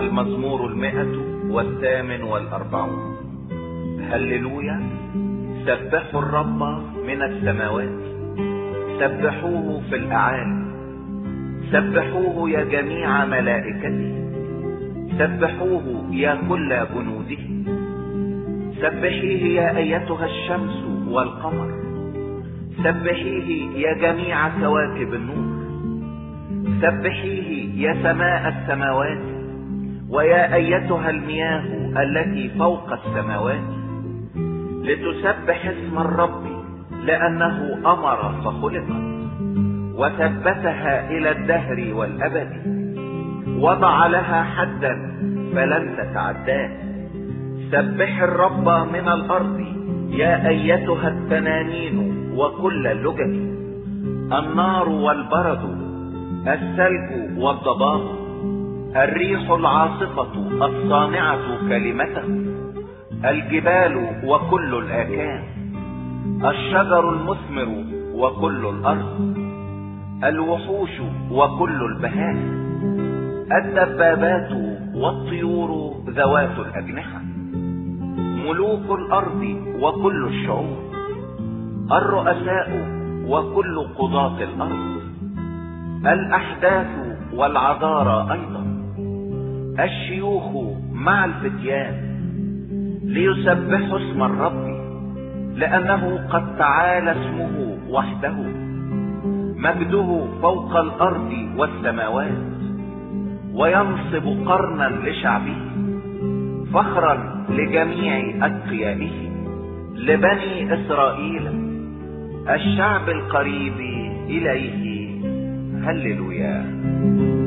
المزمور 148. هللويا. سبحوا الرب من السماوات، سبحوه في الأعالي، سبحوه يا جميع ملائكته، سبحوه يا كل جنوده، سبحيه يا أيتها الشمس والقمر، سبحيه يا جميع كواكب النور، سبحيه يا سماء السماوات ويا أيتها المياه التي فوق السماوات، لتسبح اسم الرب لأنه أمر فخلقت، وثبتها إلى الدهر والأبد، وضع لها حدا فلن تتعداه. سبح الرب من الأرض يا أيتها التنانين وكل اللجج، النار والبرد، الثلج والضباب، الريح العاصفة الصانعة كلمته، الجبال وكل الآكام، الشجر المثمر وكل الأرض، الوحوش وكل البهائم، الدبابات والطيور ذوات الأجنحة، ملوك الأرض وكل الشعوب، الرؤساء وكل قضاة الأرض، الأحداث والعذارى أيضا، الشيوخ مع الفتيان، ليسبحوا اسم الرب لأنه قد تعالى اسمه وحده، مجده فوق الأرض والسماوات، وينصب قرنا لشعبه، فخرا لجميع أتقيائه، لبني إسرائيل الشعب القريب إليه. هللويا.